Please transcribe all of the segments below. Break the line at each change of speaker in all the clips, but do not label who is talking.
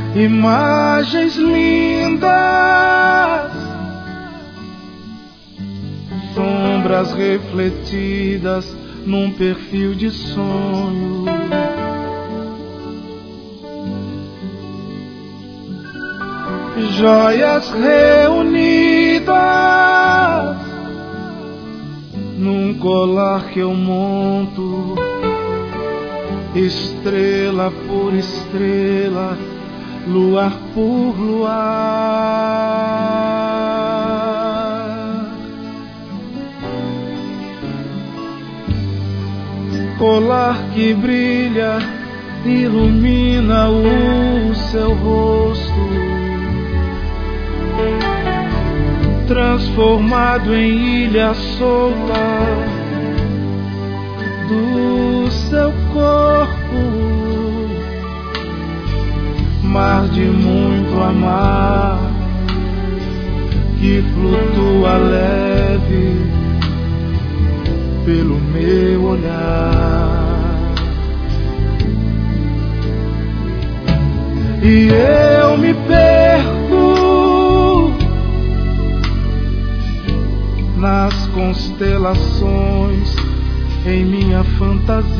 imagens lindas, sombras refletidas num perfil de sonho. Joias reunidas num colar que eu monto, estrela por estrela, luar por luar. Colar que brilha, ilumina o seu rosto, transformado em ilha solta do seu corpo, mar de muito amar que flutua leve pelo meu olhar. E eu me perco nas constelações em minha fantasia,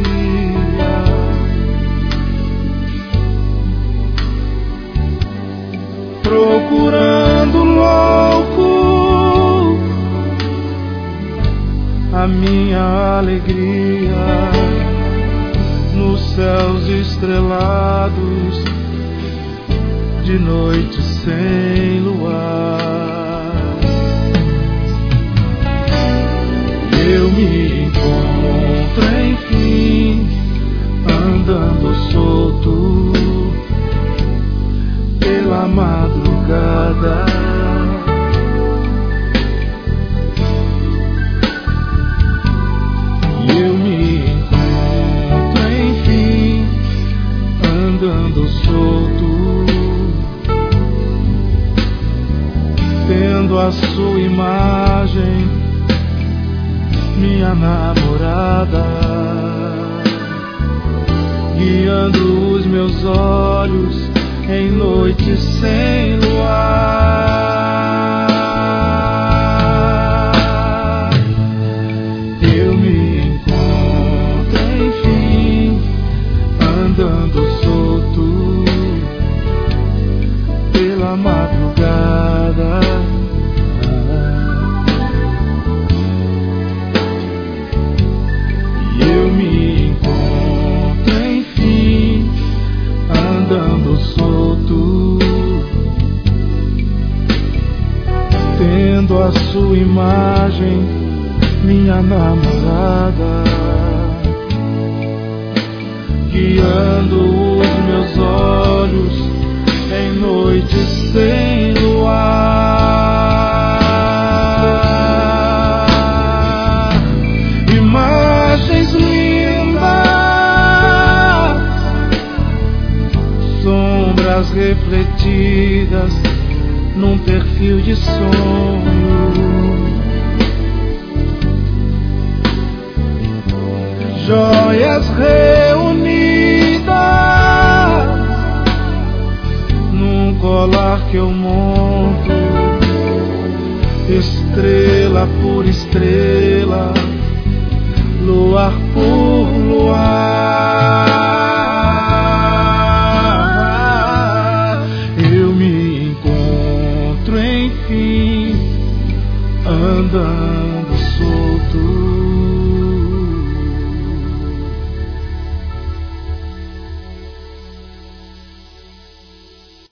procurando louco a minha alegria nos céus estrelados de noite sem luar. Eu me encontro, enfim, andando solto pela madrugada. Eu me encontro, enfim, andando solto, tendo a sua imagem, minha namorada, guiando os meus olhos em noite sem luar. Eu me encontro, enfim, andando solto pela madrugada. Eu me encontro, enfim, andando solto, tendo a sua imagem, minha namorada, guiando os meus olhos em noites sem luar. Imagens lindas, sombras refletidas num perfil de sonho. Joias reunidas num colar que eu monto, estrela por estrela, luar por luar.